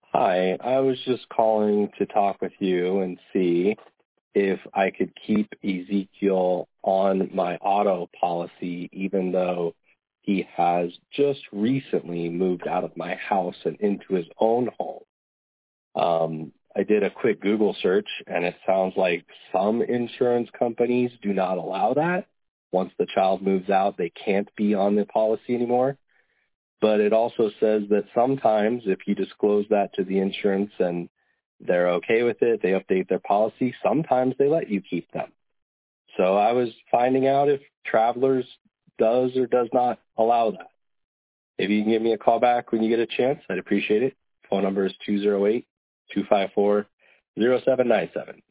Hi, I was just calling to talk with you and see if I could keep Ezekiel on my auto policy, even though he has just recently moved out of my house and into his own home. I did a quick Google search, and it sounds like some insurance companies do not allow that. Once the child moves out, they can't be on the policy anymore. But it also says that sometimes if you disclose that to the insurance and they're okay with it, they update their policy, sometimes they let you keep them. So I was finding out if Travelers does or does not allow that. If you can give me a call back when you get a chance, I'd appreciate it. Phone number is 208-254-0797.